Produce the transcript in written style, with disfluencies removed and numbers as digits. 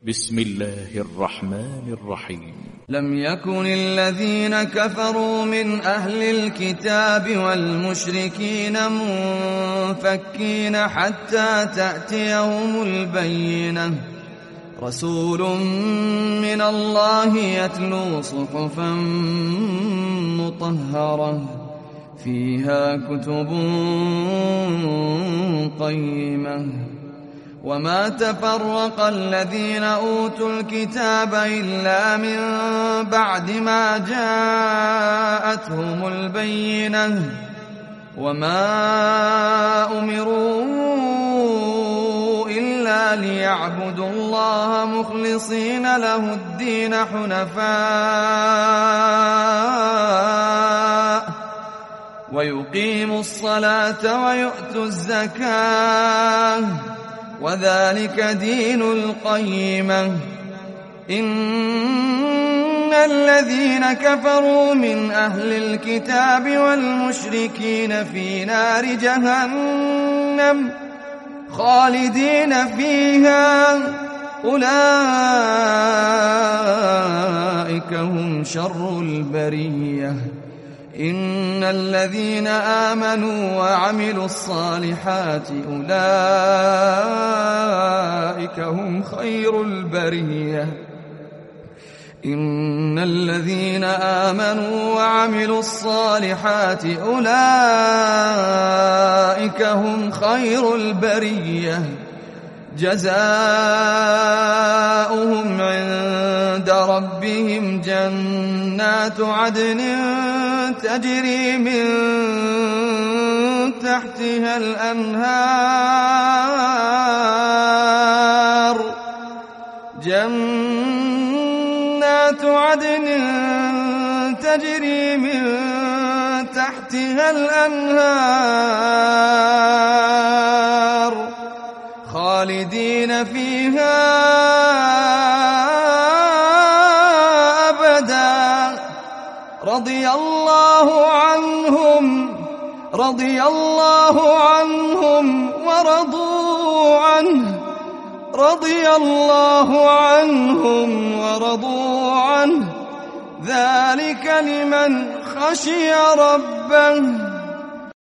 بسم الله الرحمن الرحيم. لم يكن الذين كفروا من أهل الكتاب والمشركين منفكين حتى تأتيهم البينة، رسول من الله يتلو صحفا مطهرة فيها كتب قيمة. وما تفرق الذين أوتوا الكتاب إلا من بعد ما جاءتهم البينة، وما أمروا إلا ليعبدوا الله مخلصين له الدين حنفاء ويقيموا الصلاة ويؤتوا الزكاة وذلك دين القيمة. إن الذين كفروا من أهل الكتاب والمشركين في نار جهنم خالدين فيها أولئك هم شر البرية. إن الذين آمنوا وعملوا الصالحات أولئك هم خير البرية. إن الذين آمنوا وعملوا الصالحات أولئك هم خير البرية. جزاؤهم عند ربهم جنات عدن تجري من تحتها الأنهار، جنات عدن تجري من تحتها الأنهار خالدين فيها أبدا. رضي الله عنهم ورضوا عنه ذلك لمن خشي ربه.